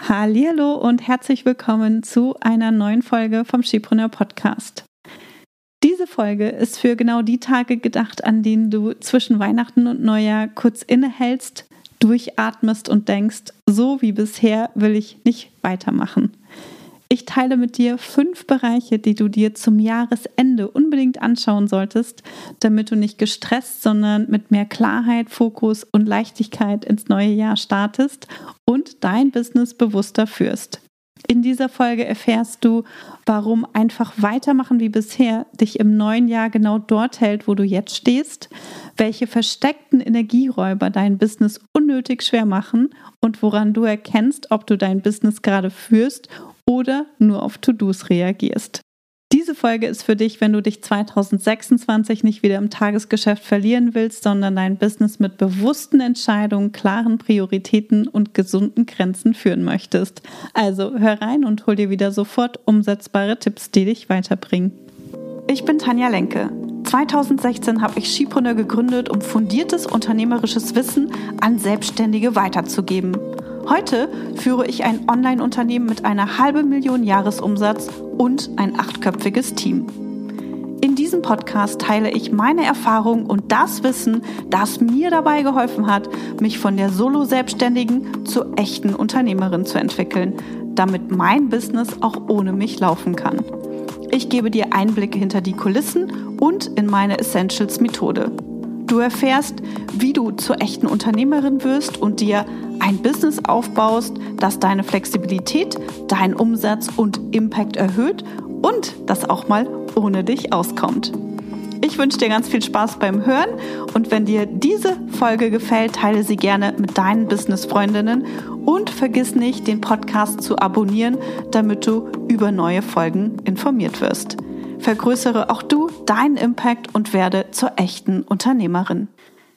Hallihallo und herzlich willkommen zu einer neuen Folge vom Skipreneur Podcast. Diese Folge ist für genau die Tage gedacht, an denen du zwischen Weihnachten und Neujahr kurz innehältst, durchatmest und denkst, so wie bisher will ich nicht weitermachen. Ich teile mit dir 5 Bereiche, die du dir zum Jahresende unbedingt anschauen solltest, damit du nicht gestresst, sondern mit mehr Klarheit, Fokus und Leichtigkeit ins neue Jahr startest und dein Business bewusster führst. In dieser Folge erfährst du, warum einfach weitermachen wie bisher dich im neuen Jahr genau dort hält, wo du jetzt stehst, welche versteckten Energieräuber dein Business unnötig schwer machen und woran du erkennst, ob du dein Business gerade führst oder nur auf To-Dos reagierst. Diese Folge ist für dich, wenn du dich 2026 nicht wieder im Tagesgeschäft verlieren willst, sondern dein Business mit bewussten Entscheidungen, klaren Prioritäten und gesunden Grenzen führen möchtest. Also hör rein und hol dir wieder sofort umsetzbare Tipps, die dich weiterbringen. Ich bin Tanja Lenke. 2016 habe ich Skipreneur gegründet, um fundiertes unternehmerisches Wissen an Selbstständige weiterzugeben. Heute führe ich ein Online-Unternehmen mit einer 500.000 Jahresumsatz und ein 8-köpfiges Team. In diesem Podcast teile ich meine Erfahrungen und das Wissen, das mir dabei geholfen hat, mich von der Solo-Selbstständigen zur echten Unternehmerin zu entwickeln, damit mein Business auch ohne mich laufen kann. Ich gebe dir Einblicke hinter die Kulissen und in meine Essentials-Methode. Du erfährst, wie du zur echten Unternehmerin wirst und dir ein Business aufbaust, das deine Flexibilität, deinen Umsatz und Impact erhöht und das auch mal ohne dich auskommt. Ich wünsche dir ganz viel Spaß beim Hören und wenn dir diese Folge gefällt, teile sie gerne mit deinen Business-Freundinnen und vergiss nicht, den Podcast zu abonnieren, damit du über neue Folgen informiert wirst. Vergrößere auch du deinen Impact und werde zur echten Unternehmerin.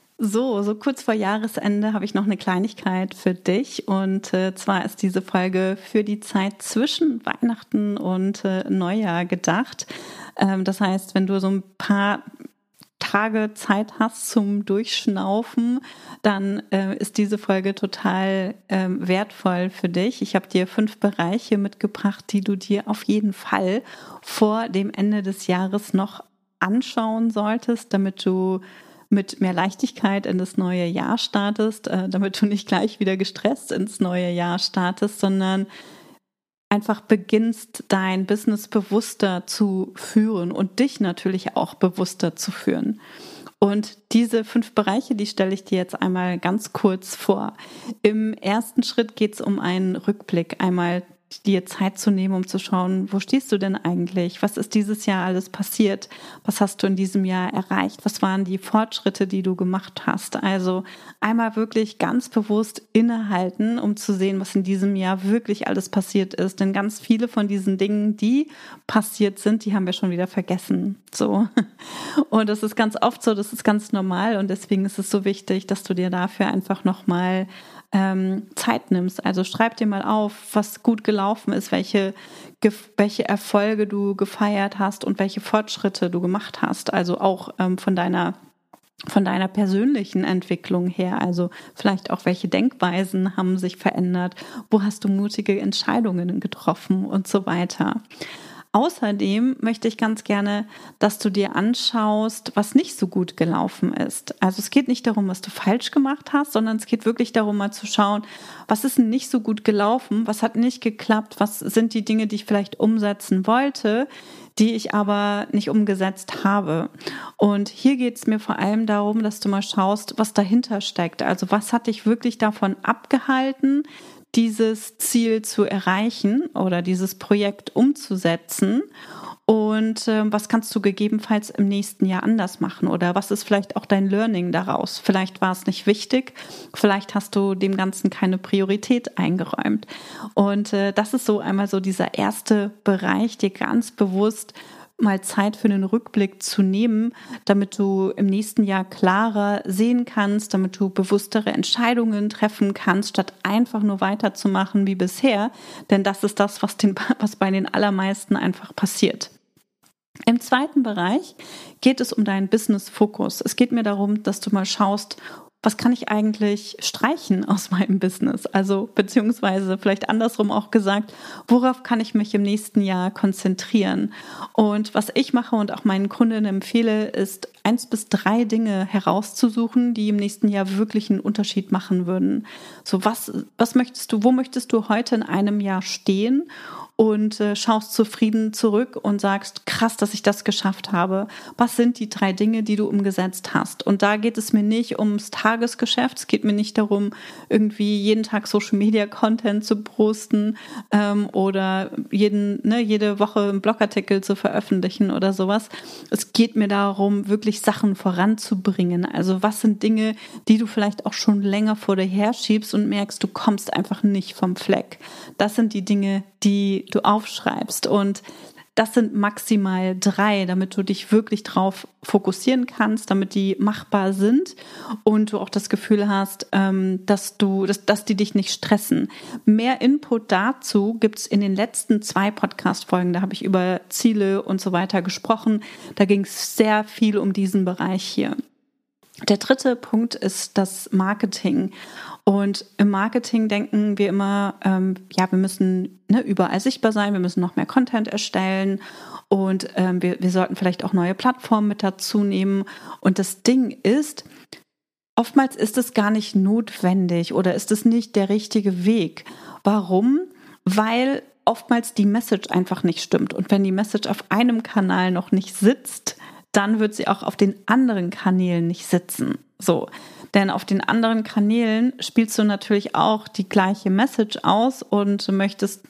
So kurz vor Jahresende habe ich noch eine Kleinigkeit für dich und zwar ist diese Folge für die Zeit zwischen Weihnachten und Neujahr gedacht. Das heißt, wenn du so ein paar Tage Zeit hast zum Durchschnaufen, dann ist diese Folge total wertvoll für dich. Ich habe dir 5 Bereiche mitgebracht, die du dir auf jeden Fall vor dem Ende des Jahres noch anschauen solltest, damit du mit mehr Leichtigkeit in das neue Jahr startest, damit du nicht gleich wieder gestresst ins neue Jahr startest, sondern einfach beginnst, dein Business bewusster zu führen und dich natürlich auch bewusster zu führen. Und diese 5 Bereiche, die stelle ich dir jetzt einmal ganz kurz vor. Im ersten Schritt geht es um einen Rückblick, einmal dir Zeit zu nehmen, um zu schauen, wo stehst du denn eigentlich? Was ist dieses Jahr alles passiert? Was hast du in diesem Jahr erreicht? Was waren die Fortschritte, die du gemacht hast? Also einmal wirklich ganz bewusst innehalten, um zu sehen, was in diesem Jahr wirklich alles passiert ist. Denn ganz viele von diesen Dingen, die passiert sind, die haben wir schon wieder vergessen. So. Und das ist ganz oft so, das ist ganz normal und deswegen ist es so wichtig, dass du dir dafür einfach nochmal Zeit nimmst. Also schreib dir mal auf, was gut gelaufen ist, welche Erfolge du gefeiert hast und welche Fortschritte du gemacht hast. Also auch von deiner persönlichen Entwicklung her. Also vielleicht auch welche Denkweisen haben sich verändert, wo hast du mutige Entscheidungen getroffen und so weiter. Außerdem möchte ich ganz gerne, dass du dir anschaust, was nicht so gut gelaufen ist. Also es geht nicht darum, was du falsch gemacht hast, sondern es geht wirklich darum, mal zu schauen, was ist denn nicht so gut gelaufen, was hat nicht geklappt, was sind die Dinge, die ich vielleicht umsetzen wollte, die ich aber nicht umgesetzt habe. Und hier geht es mir vor allem darum, dass du mal schaust, was dahinter steckt. Also was hat dich wirklich davon abgehalten, dieses Ziel zu erreichen oder dieses Projekt umzusetzen und was kannst du gegebenenfalls im nächsten Jahr anders machen oder was ist vielleicht auch dein Learning daraus? Vielleicht war es nicht wichtig, vielleicht hast du dem Ganzen keine Priorität eingeräumt und das ist so einmal so dieser erste Bereich, dir ganz bewusst mal Zeit für einen Rückblick zu nehmen, damit du im nächsten Jahr klarer sehen kannst, damit du bewusstere Entscheidungen treffen kannst, statt einfach nur weiterzumachen wie bisher. Denn das ist das, was bei den allermeisten einfach passiert. Im zweiten Bereich geht es um deinen Business-Fokus. Es geht mir darum, dass du mal schaust, was kann ich eigentlich streichen aus meinem Business? Also beziehungsweise vielleicht andersrum auch gesagt, worauf kann ich mich im nächsten Jahr konzentrieren? Und was ich mache und auch meinen Kundinnen empfehle, ist 1 bis 3 Dinge herauszusuchen, die im nächsten Jahr wirklich einen Unterschied machen würden. So, was möchtest du, wo möchtest du heute in einem Jahr stehen? Und schaust zufrieden zurück und sagst, krass, dass ich das geschafft habe. Was sind die 3 Dinge, die du umgesetzt hast? Und da geht es mir nicht ums Tagesgeschäft. Es geht mir nicht darum, irgendwie jeden Tag Social-Media-Content zu posten oder jede Woche einen Blogartikel zu veröffentlichen oder sowas. Es geht mir darum, wirklich Sachen voranzubringen. Also was sind Dinge, die du vielleicht auch schon länger vor dir herschiebst und merkst, du kommst einfach nicht vom Fleck. Das sind die Dinge, die du aufschreibst, und das sind maximal 3, damit du dich wirklich drauf fokussieren kannst, damit die machbar sind und du auch das Gefühl hast, dass die dich nicht stressen. Mehr Input dazu gibt's in den letzten 2 Podcast-Folgen. Da habe ich über Ziele und so weiter gesprochen. Da ging es sehr viel um diesen Bereich hier. Der 3. Punkt ist das Marketing. Und im Marketing denken wir immer, wir müssen überall sichtbar sein, wir müssen noch mehr Content erstellen und wir sollten vielleicht auch neue Plattformen mit dazu nehmen. Und das Ding ist, oftmals ist es gar nicht notwendig oder ist es nicht der richtige Weg. Warum? Weil oftmals die Message einfach nicht stimmt. Und wenn die Message auf einem Kanal noch nicht sitzt, dann wird sie auch auf den anderen Kanälen nicht sitzen. So. Denn auf den anderen Kanälen spielst du natürlich auch die gleiche Message aus und möchtest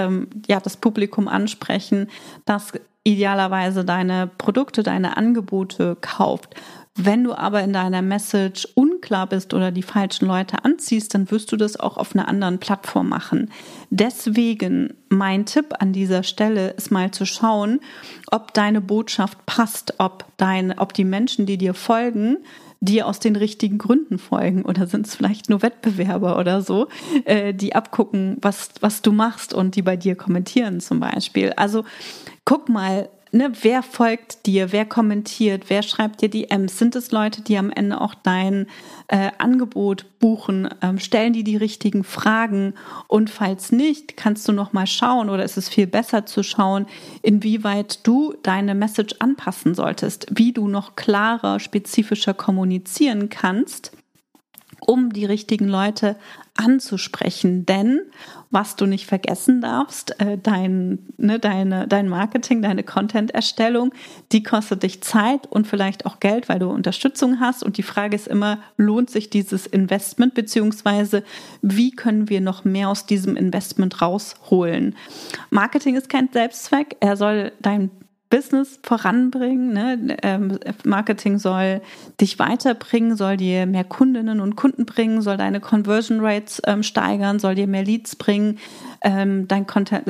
das Publikum ansprechen, das idealerweise deine Produkte, deine Angebote kauft. Wenn du aber in deiner Message unklar bist oder die falschen Leute anziehst, dann wirst du das auch auf einer anderen Plattform machen. Deswegen mein Tipp an dieser Stelle ist mal zu schauen, ob deine Botschaft passt, ob die Menschen, die dir folgen, dir aus den richtigen Gründen folgen, oder sind es vielleicht nur Wettbewerber oder so, die abgucken, was du machst und die bei dir kommentieren zum Beispiel. Also guck mal, wer folgt dir, wer kommentiert, wer schreibt dir DMs? Sind es Leute, die am Ende auch dein Angebot buchen? Stellen die richtigen Fragen? Und falls nicht, kannst du noch mal schauen, oder ist es viel besser zu schauen, inwieweit du deine Message anpassen solltest, wie du noch klarer, spezifischer kommunizieren kannst, um die richtigen Leute anzusprechen. Denn, was du nicht vergessen darfst, dein Marketing, deine Content-Erstellung, die kostet dich Zeit und vielleicht auch Geld, weil du Unterstützung hast. Und die Frage ist immer, lohnt sich dieses Investment, beziehungsweise wie können wir noch mehr aus diesem Investment rausholen? Marketing ist kein Selbstzweck, er soll dein Business voranbringen. Marketing soll dich weiterbringen, soll dir mehr Kundinnen und Kunden bringen, soll deine Conversion Rates steigern, soll dir mehr Leads bringen. Dein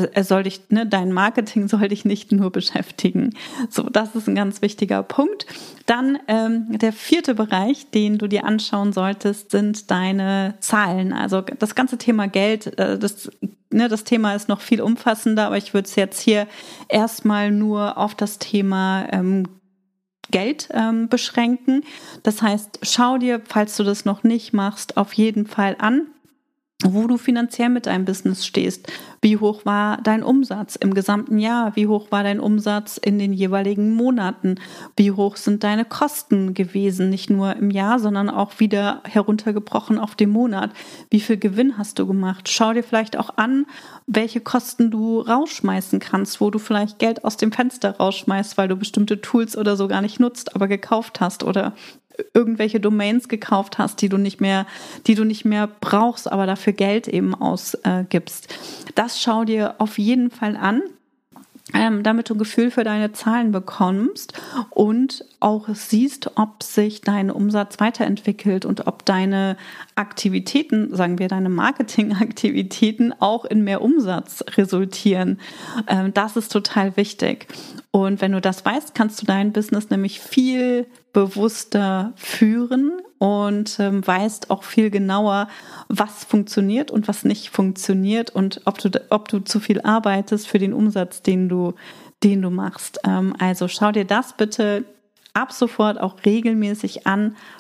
Marketing soll dich nicht nur beschäftigen. So, das ist ein ganz wichtiger Punkt. Dann der 4. Bereich, den du dir anschauen solltest, sind deine Zahlen. Also das ganze Thema Geld, das Thema ist noch viel umfassender, aber ich würde es jetzt hier erstmal nur auf das Thema Geld beschränken. Das heißt, schau dir, falls du das noch nicht machst, auf jeden Fall an, wo du finanziell mit deinem Business stehst. Wie hoch war dein Umsatz im gesamten Jahr? Wie hoch war dein Umsatz in den jeweiligen Monaten? Wie hoch sind deine Kosten gewesen? Nicht nur im Jahr, sondern auch wieder heruntergebrochen auf den Monat. Wie viel Gewinn hast du gemacht? Schau dir vielleicht auch an, welche Kosten du rausschmeißen kannst, wo du vielleicht Geld aus dem Fenster rausschmeißt, weil du bestimmte Tools oder so gar nicht nutzt, aber gekauft hast, oder irgendwelche Domains gekauft hast, die du nicht mehr brauchst, aber dafür Geld eben ausgibst. Das schau dir auf jeden Fall an, damit du ein Gefühl für deine Zahlen bekommst und auch siehst, ob sich dein Umsatz weiterentwickelt und ob deine Aktivitäten, sagen wir deine Marketingaktivitäten, auch in mehr Umsatz resultieren. Das ist total wichtig. Und wenn du das weißt, kannst du dein Business nämlich viel bewusster führen und weißt auch viel genauer, was funktioniert und was nicht funktioniert und ob du zu viel arbeitest für den Umsatz, den du machst. Also schau dir das bitte ab sofort auch regelmäßig an.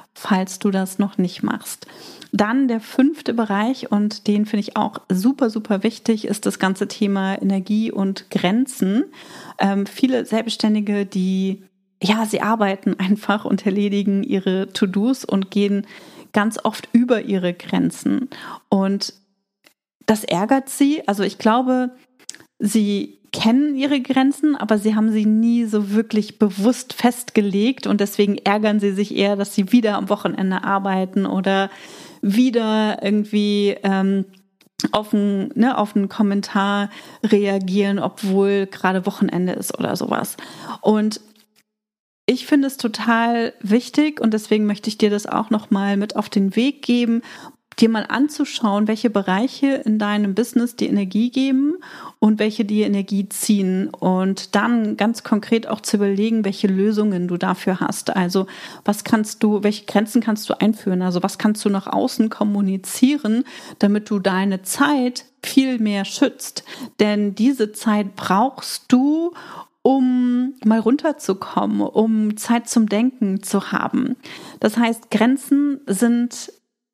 falls du das noch nicht machst. Dann der 5. Bereich, und den finde ich auch super, super wichtig, ist das ganze Thema Energie und Grenzen. Viele Selbstständige, sie arbeiten einfach und erledigen ihre To-Dos und gehen ganz oft über ihre Grenzen. Und das ärgert sie. Also ich glaube, sie kennen ihre Grenzen, aber sie haben sie nie so wirklich bewusst festgelegt und deswegen ärgern sie sich eher, dass sie wieder am Wochenende arbeiten oder wieder irgendwie auf einen Kommentar reagieren, obwohl gerade Wochenende ist oder sowas. Und ich finde es total wichtig und deswegen möchte ich dir das auch nochmal mit auf den Weg geben, dir mal anzuschauen, welche Bereiche in deinem Business die Energie geben und welche die Energie ziehen und dann ganz konkret auch zu überlegen, welche Lösungen du dafür hast. Also welche Grenzen kannst du einführen? Also was kannst du nach außen kommunizieren, damit du deine Zeit viel mehr schützt? Denn diese Zeit brauchst du, um mal runterzukommen, um Zeit zum Denken zu haben. Das heißt, Grenzen sind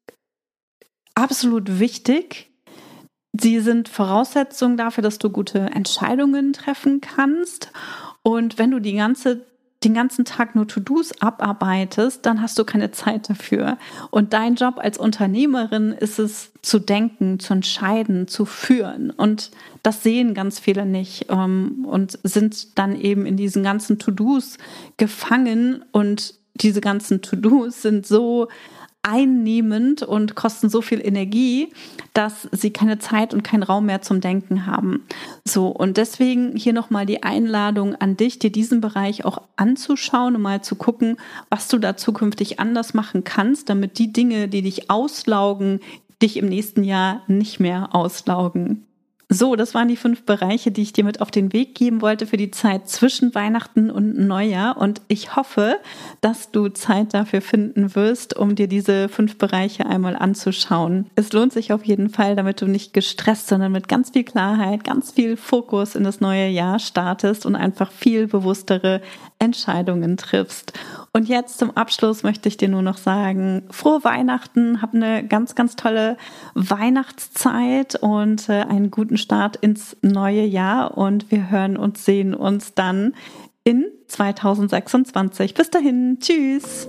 absolut wichtig. Sie sind Voraussetzung dafür, dass du gute Entscheidungen treffen kannst. Und wenn du den ganzen Tag nur To-Dos abarbeitest, dann hast du keine Zeit dafür. Und dein Job als Unternehmerin ist es, zu denken, zu entscheiden, zu führen. Und das sehen ganz viele nicht und sind dann eben in diesen ganzen To-Dos gefangen. Und diese ganzen To-Dos sind so einnehmend und kosten so viel Energie, dass sie keine Zeit und keinen Raum mehr zum Denken haben. So, und deswegen hier nochmal die Einladung an dich, dir diesen Bereich auch anzuschauen und mal zu gucken, was du da zukünftig anders machen kannst, damit die Dinge, die dich auslaugen, dich im nächsten Jahr nicht mehr auslaugen. So, das waren die 5 Bereiche, die ich dir mit auf den Weg geben wollte für die Zeit zwischen Weihnachten und Neujahr. Und ich hoffe, dass du Zeit dafür finden wirst, um dir diese 5 Bereiche einmal anzuschauen. Es lohnt sich auf jeden Fall, damit du nicht gestresst, sondern mit ganz viel Klarheit, ganz viel Fokus in das neue Jahr startest und einfach viel bewusstere Entscheidungen triffst. Und jetzt zum Abschluss möchte ich dir nur noch sagen, frohe Weihnachten, hab eine ganz, ganz tolle Weihnachtszeit und einen guten Start ins neue Jahr und wir hören und sehen uns dann in 2026. Bis dahin, tschüss!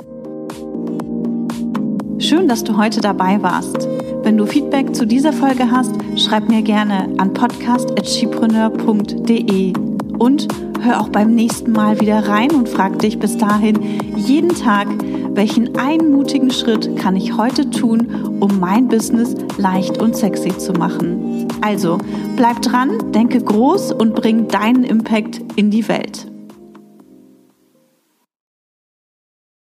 Schön, dass du heute dabei warst. Wenn du Feedback zu dieser Folge hast, schreib mir gerne an podcast@skipreneur.de und hör auch beim nächsten Mal wieder rein und frag dich bis dahin jeden Tag, welchen einen mutigen Schritt kann ich heute tun, um mein Business leicht und sexy zu machen. Also, bleib dran, denke groß und bring deinen Impact in die Welt.